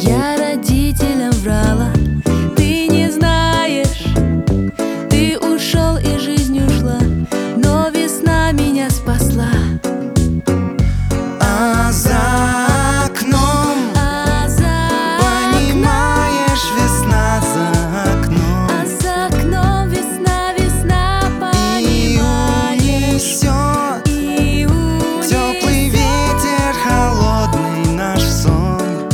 Я родителям врала, ты не знаешь. Ты ушел и жизнь ушла, но весна меня спасла. А за окном, понимаешь, весна за окном. А за окном весна, весна, понимаешь. И унесет теплый ветер, холодный наш сон.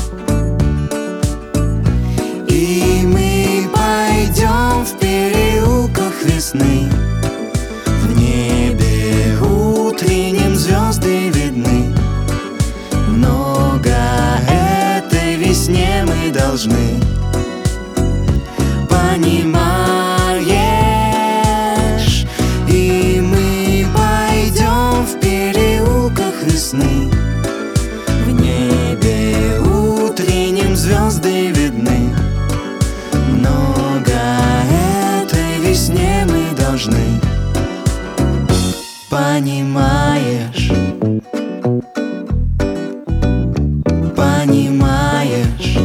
И мы пойдем в переулках весны. В небе утренним звезды видны. Много этой весне мы должны. Понимаешь? И мы пойдем в переулках весны. В небе утренним звезды видны. Много этой весне мы должны. Понимаешь? Понимаешь?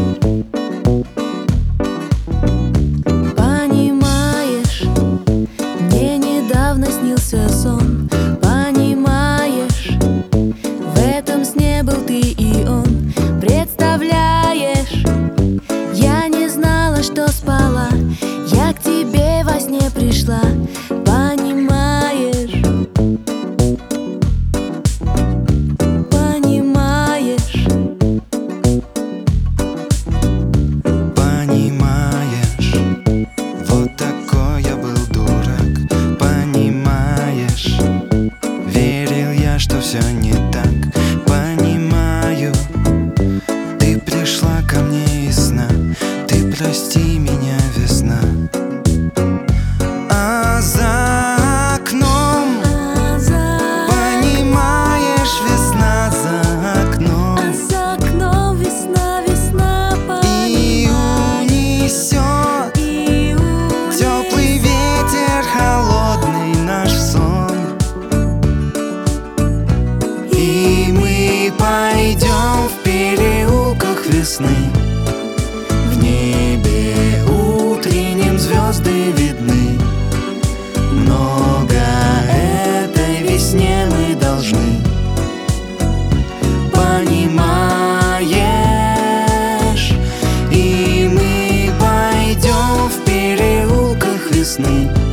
Понимаешь, мне недавно снился сон. Понимаешь, в этом сне был ты и он. Представляешь, я не знала, что спала. Я к тебе во сне пришла. Понимаешь? Понимаешь? Понимаешь? Вот такой я был дурак. Понимаешь? Верил я, что все не так. Понимаю, ты пришла ко мне из сна. Ты прости меня, весна. А за окном, понимаешь, весна за окном. А за окном весна, весна, И унесет теплый ветер, холодный наш сон. И мы пойдем в переулках весны. В небе утренним звезды видны. Много этой весне мы должны. Понимаешь? И мы пойдем в переулках весны.